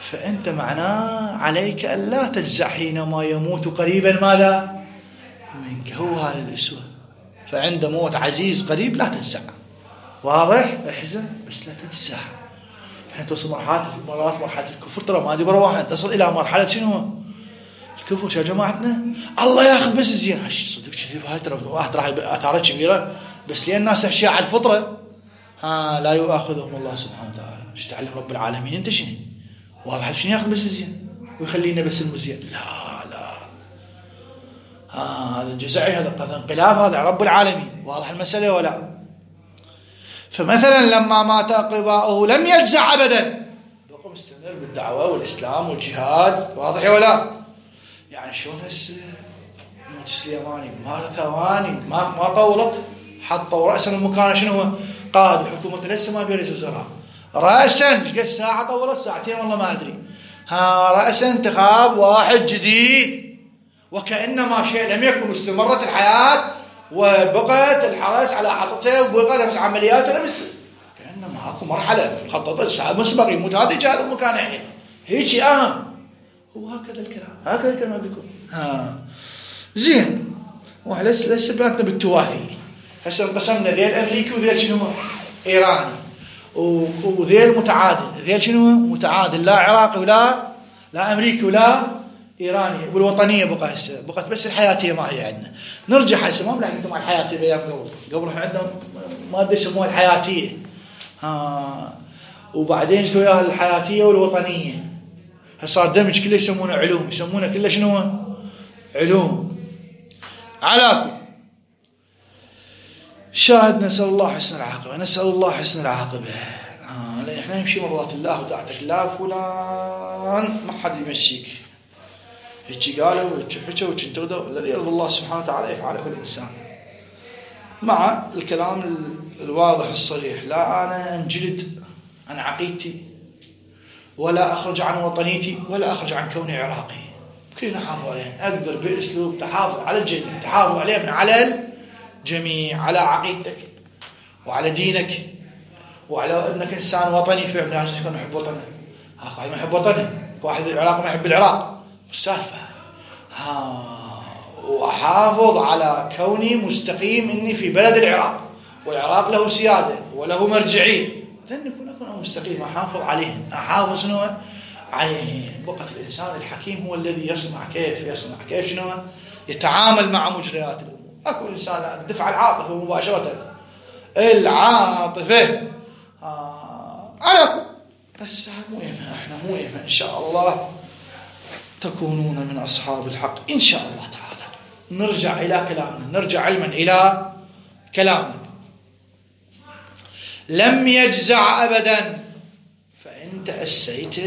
فأنت معناه عليك أن لا تجزع حينما يموت قريبا ماذا منك، هو هذا الأسوة. فعند موت عزيز قريب لا تجزع، واضح؟ احزن بس لا تجزع. احنا توصل مرحلة مرات مرحلة الكفر، ترى ما ادري واحد تصل إلى مرحلة شنو؟ الكفر. يا جماعتنا الله ياخذ بس الزين، هالشيء صدق كذب، هاي ترى واحد راح آثارات كبيرة، بس لأن الناس تحشي على الفطرة ها لا يؤاخذهم الله سبحانه وتعالى. ايش تعلم رب العالمين انت شنو؟ واضح شنو ياخذ بس الزين ويخلينا بس المزين؟ لا لا، ها هذا الجزعي، هذا انقلاب، هذا رب العالمين. واضح المسألة ولا؟ فمثلا لما مات أقرباؤه لم يجزع أبدا، بقى مستمر بالدعوة والإسلام والجهاد. واضح ولا؟ يعني شلون هسه موت السليماني ما ثواني ما ما طولت حطوا رأسا المكانة شنو هو؟ قائد الحكومة لسه ما بيرئيس وزراء رأسا. ايش قد ساعة طولت؟ ساعتين والله ما أدري. ها رأسا انتخاب واحد جديد، وكأنما شيء لم يكن، استمرت الحياة وبقت الحرس على حطته وبقى نفس عملياته نفس، كأنما اكو مرحلة مخططة ساعة مسبق يموت هذا يجي هذا المكان الحين هيك أهم. وهكذا الكلام، هكذا الكلام بيكون. ها زين، وليس ليس بيناتنا بالتوافي. هسه انقسمنا ذيل امريكي وذيل شنو؟ ايراني، وذيل متعادل. ذيل شنو؟ متعادل، لا عراقي ولا لا امريكي ولا ايراني. والوطنيه بقى هسه بقت بس الحياتيه ما هي عندنا. نرجع هسه ما بنحكي مع الحياتيه بايام قبل قبل احنا عندنا ماده يسموها الحياتيه. ها وبعدين جت وياها الحياتيه والوطنيه. صار دمج كله يسمونه علوم، يسمونه كله شنو؟ علوم. على شاهد نسأل الله حسن العاقبة، نسأل الله حسن العاقبة. آه لأن احنا نمشي مرضات الله ودعتك لا فلان ما حد يمشيك هيك قالوا وتشحكوا وتنتغدوا. الذي يرضى الله سبحانه وتعالى يفعله الإنسان مع الكلام الواضح الصريح. لا أنا أنجلد عن عقيدتي ولا أخرج عن وطنيتي ولا أخرج عن كوني عراقي. كلنا حافظ عليه، أقدر بأسلوب تحافظ على الجميع، تحافظ عليه من على الجميع، على عقيدتك وعلى دينك وعلى أنك إنسان وطني فعلا. الناس يكون يحب وطنه، ها واحد ما يحب وطنه، واحد العراق ما يحب العراق، السالفة. ها وأحافظ على كوني مستقيم إني في بلد العراق، والعراق له سيادة وله مرجعين، لأن يكون أكون مستقيم أحافظ عليهم، أحافظ شنو عليهم. بقى الإنسان الحكيم هو الذي يصنع كيف يصنع كيف شنو يتعامل مع مجريات الأمور. أكو إنسان الدفع العاطفة مباشرة، العاطفة آه على بس مو يهمنا، احنا مو يهمنا إن شاء الله تكونون من أصحاب الحق إن شاء الله تعالى. نرجع إلى كلامنا، نرجع علما إلى كلامنا. لم يجزع أبدا، فإن تأسيت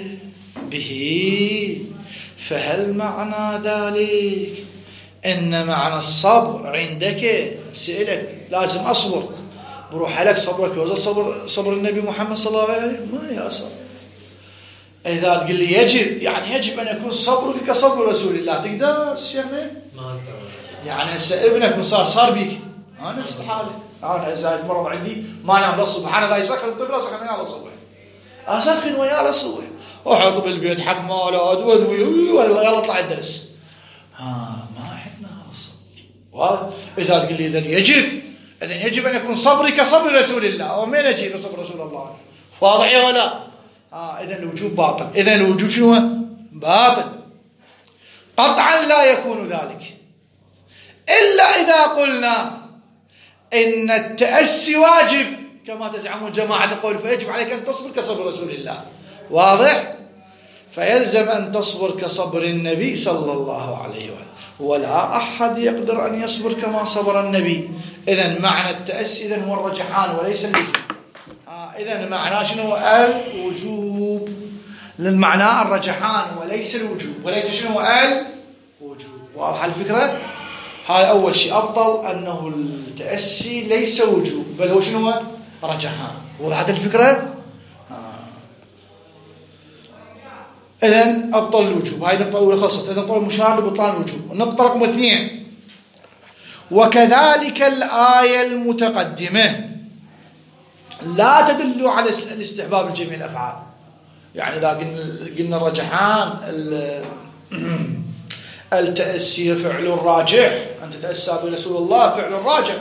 به فهل معنى ذلك إن معنى الصبر عندك سئلك لازم أصبر، بروح عليك صبرك وزل صبر صبر النبي محمد صلى الله عليه وسلم؟ ما يا صبر. إذا تقول لي يجب، يعني يجب أن يكون صبرك كصبر رسول الله، تقدر شيخنا؟ ما يعني هسه ابنك صار صار بيك، أنا نفس الحالة. أنا إذا مرض عندي ما نام للصبح، أنا إذا يسخن الطفل أسخن وياه للصبح، أسخن وياه للصبح، وأحط بالبيت حمالات وأدوية ولا يلا اطلع الدرس. ها ما عندنا الصبر. إذا تقول لي إذا يجب، إذا يجب أن يكون صبري كصبر رسول الله، ومن يجب صبر رسول الله؟ واضح ولا؟ آه إذا الوجوب باطل، إذا الوجوب شنو؟ باطل قطعا، لا يكون ذلك إلا إذا قلنا إن التأسي واجب كما تزعمون جماعة القول، فيجب عليك أن تصبر كصبر رسول الله. واضح؟ فيلزم أن تصبر كصبر النبي صلى الله عليه وسلم، ولا أحد يقدر أن يصبر كما صبر النبي. إذن معنى التأسي إذن هو الرجحان وليس اللزم. آه إذن معناه شنو؟ الوجوب، للمعنى الرجحان وليس الوجوب، وليس شنو؟ الوجوب. واضح الفكرة؟ هذا أول شيء أبطل أنه التأسي ليس وجوب بل هو شنو؟ رجحان. وضحت الفكرة؟ إذن أبطل الوجوب، هاي نقطة أولى خاصة. إذن أبطل مشار لبطلان الوجوب. النقطة رقم اثنين، وكذلك الآية المتقدمة لا تدل على الاستحباب لجميع الأفعال. يعني إذا قلنا الرجحان التأسي فعل راجح، أن تتأسى برسول الله فعل راجح،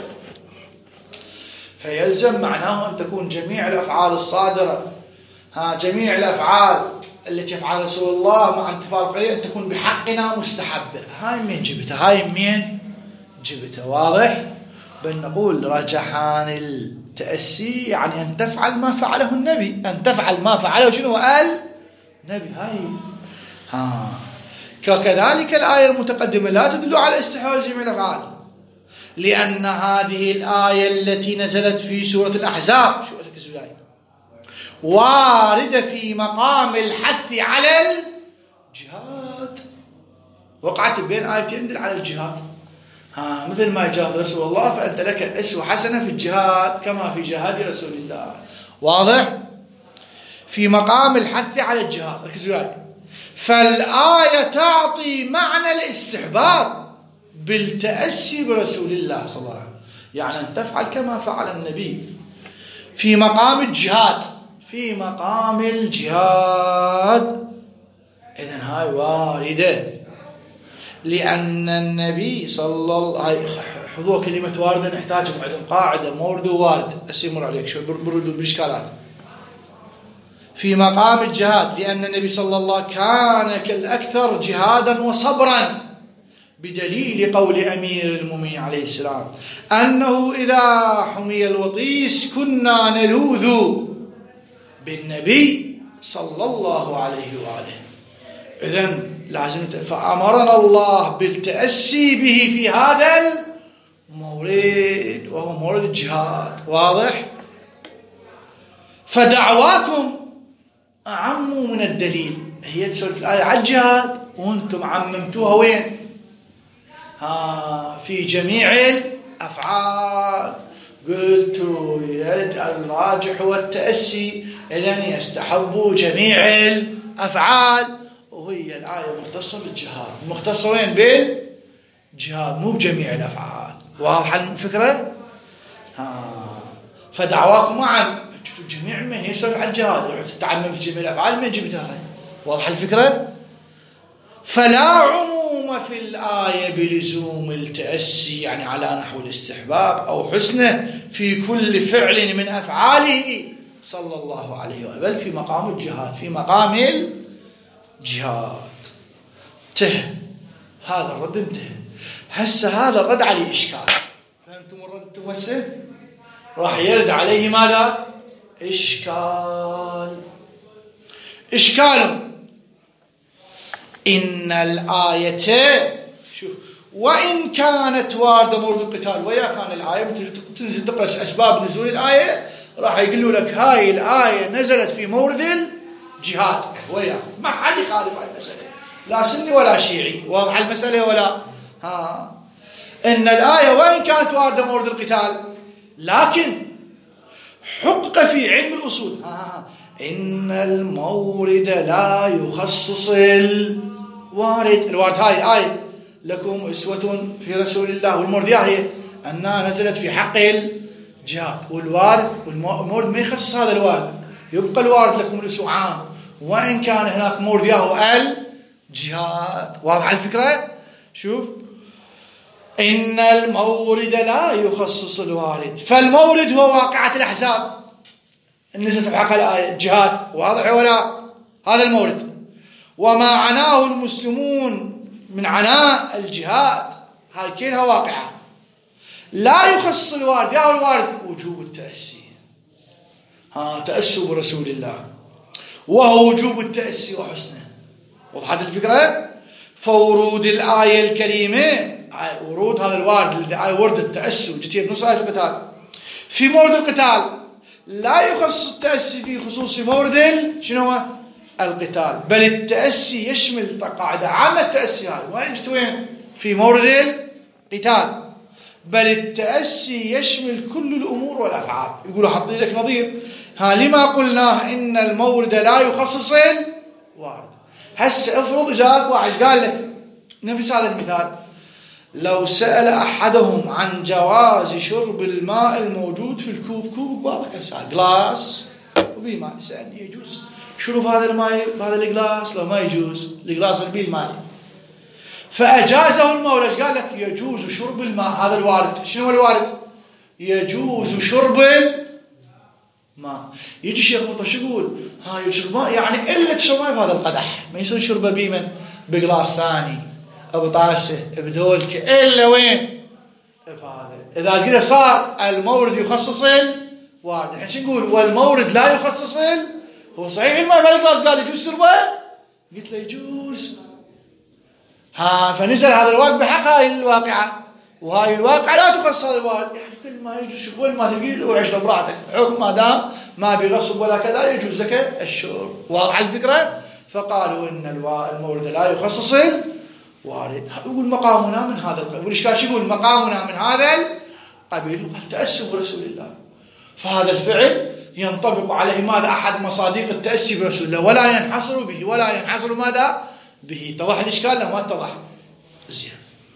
فيلزم معناه أن تكون جميع الأفعال الصادرة ها جميع الأفعال التي يفعل رسول الله مع انتفاء القليل أن تكون بحقنا مستحبة. هاي مين جبتها؟ هاي مين جبتها؟ واضح؟ بل نقول رجحان التأسي يعني أن تفعل ما فعله النبي، أن تفعل ما فعله شنو قال النبي. هاي ها كذلك الآية المتقدمة لا تدل على استحلال جميع الأفعال، لأن هذه الآية التي نزلت في سورة الأحزاب شو الآية واردة في مقام الحث على الجهاد، وقعت بين آيتين تدل على الجهاد. ها مثل ما جاهد رسول الله فأنت لك أسوة حسنة في الجهاد كما في جهاد رسول الله. واضح؟ في مقام الحث على الجهاد. ركزوا معي. فالآية تعطي معنى الاستحباب بالتأسي برسول الله صلى الله عليه وسلم، يعني أن تفعل كما فعل النبي في مقام الجهاد، في مقام الجهاد. إذن هاي واردة، لأن النبي صلى الله عليه وسلم حضور كلمة واردة نحتاج عندهم قاعدة مورد ووارد أسيمر عليك شو بردوا بالإشكالات في مقام الجهاد، لأن النبي صلى الله عليه وسلم كان كالأكثر جهادا وصبرا، بدليل قول أمير المؤمنين عليه السلام أنه إذا حمي الوطيس كنا نلوذ بالنبي صلى الله عليه وآله. إذن لازم فأمرنا الله بالتأسي به في هذا المورد وهو مورد الجهاد. واضح؟ فدعواكم أعم من الدليل. هي تسولف الآية على الجهاد وأنتم عممتوها وين؟ ها في جميع الأفعال. قلتوا يد الراجح والتأسي إذن يستحبوا جميع الأفعال، وهي الآية مختصة بالجهاد. مختصة وين؟ بالجهاد مو بجميع الأفعال. واضح الفكرة؟ ها فدعواكم معا جميع من يسوي على الجهاد تتعمم في جميع الأفعال من جبتها. واضح الفكرة؟ فلا عموم في الآية بلزوم التأسي يعني على نحو الاستحباب أو حسنه في كل فعل من أفعاله صلى الله عليه وسلم، بل في مقام الجهاد، في مقام الجهاد. انتهى هذا الرد، انتهى. هسه هذا الرد عليه إشكال. فهمتم الرد؟ هسه راح يرد عليه ماذا؟ إشكال. إشكال إن الآية شوف وإن كانت واردة مورد القتال، ويا كان الآية تنزل تقرأ أسباب نزول الآية راح يقولوا لك هاي الآية نزلت في مورد الجهاد، ويا ما حد يخالف هاي المسألة، لا سني ولا شيعي. واضح المسألة ولا؟ ها إن الآية وإن كانت واردة مورد القتال لكن حقق في علم الأصول ها إن المورد لا يخصص الوارد. الوارد هاي آية لكم أسوة في رسول الله، والمورد هي أنها نزلت في حق الجهاد، والوارد والمورد ما يخصص هذا الوارد، يبقى الوارد لكم الأسوة عام وإن كان هناك مورد ياهو الجهاد. واضح الفكرة؟ شوف إن المورد لا يخصص الوارد، فالمورد هو واقعة الأحزاب نزلت في حق الآية الجهاد. واضح ولا؟ هذا المورد، وما عناه المسلمون من عناء الجهاد هاي كلها واقعة لا يخصص الوارد. يا الوارد وجوب التأسي، ها تأسوا برسول الله وهو وجوب التأسي وحسنه. وضحت الفكرة؟ فورود الآية الكريمة ورود هذا الوارد الآية ورد التأسي جتير نص آية القتال في مورد القتال لا يخصص التأسي في خصوص مورد شنو القتال، بل التأسي يشمل قاعدة عامة. التأسي هاي وين جت وين؟ في مورد القتال. بل التأسي يشمل كل الأمور والأفعال. يقولوا حطي لك نظير ها لما قلناه إن المورد لا يخصص الوارد. هسه افرض جاءك واحد قال لك نفس هذا المثال، لو سأل أحدهم عن جواز شرب الماء الموجود في الكوب، كوب بارك ساعة جلاس وبيه ماء، يسألني يجوز شنو بهذا الماي بهذا القلاص؟ لو ما يجوز القلاص اللي الماي. فأجازه المولى. قال لك يجوز شرب الماء. هذا الوارد. شنو الوارد؟ يجوز شرب الماء. يجي الشيخ مطلق شو يقول؟ ها يشرب ماء يعني إلا تشرب ماء بهذا القدح، ما يصير شربه بيمن بقلاص ثاني أو بطاسة بدولك إلا وين؟ بهذا. إذا كذا صار المورد يخصص الوارد. الحين شو نقول؟ والمورد لا يخصص. هو صحيح الماء بالقلاص قال يجوز شربه؟ قلت له يجوز. ها فنزل هذا الوارد بحق هاي الواقعة، وهاي الواقعة لا تخصص هذا الوارد. يعني كل ما يجوز شرب وين ما تقيل وعيش براحتك، حكم ما دام ما بيغصب ولا كذا يجوز لك الشرب. واضح الفكرة؟ فقالوا إن المورد لا يخصص الوارد. يقول مقامنا من هذا القبيل. والإشكال شو يقول؟ مقامنا من هذا القبيل. وقال تأسي برسول الله. فهذا الفعل ينطبق عليه ماذا؟ أحد مصادق التأسي برسول الله، ولا ينحصر به، ولا ينحصر ماذا؟ به. اتضح الإشكال؟ لا ما اتضح. زين.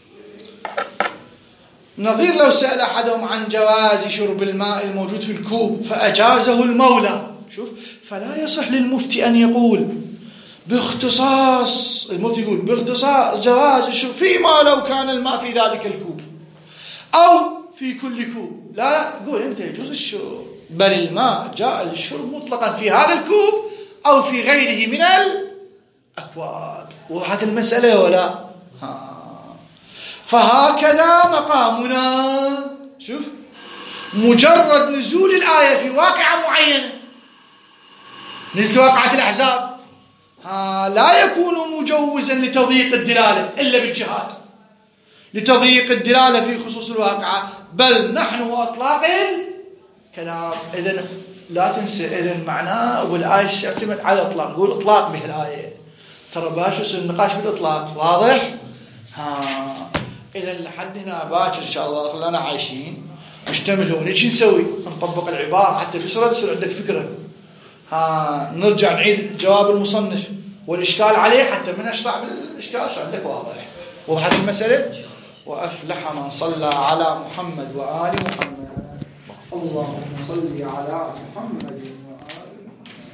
نظير لو سأل أحدهم عن جواز شرب الماء الموجود في الكوب فأجازه المولى. شوف، فلا يصح للمفتي أن يقول باختصاص، المفتي يقول باختصاص جواز الشرب فيما لو كان الماء في ذلك الكوب أو في كل كوب. لا، يقول أنت يجوز الشرب، بل الماء جاء للشرب مطلقا في هذا الكوب أو في غيره من الأكواب. وضحت المسألة ولا؟ ها. فهكذا مقامنا. شوف، مجرد نزول الآية في واقعة معينة، نزل واقعة الأحزاب، ها لا يكون مجوزا لتضييق الدلالة إلا بالجهاد، لتضييق الدلالة في خصوص الواقعة، بل نحن وأطلاق الكلام. إذن لا تنسى، إذن معناه والآية تعتمد على الإطلاق. نقول إطلاق به الآية، ترى باش يصير النقاش بالإطلاق. واضح؟ ها. إذا لحد هنا باكر إن شاء الله خلينا عايشين مشتملون. إيش نسوي؟ نطبق العبارة حتى بسرعة تصير عندك فكرة. ها نرجع نعيد جواب المصنف والإشكال عليه حتى من أشرح بالإشكال عشان عندك واضح. وضحت المسألة؟ وأفلح من صلى على محمد وآل محمد. اللهم صل على محمد.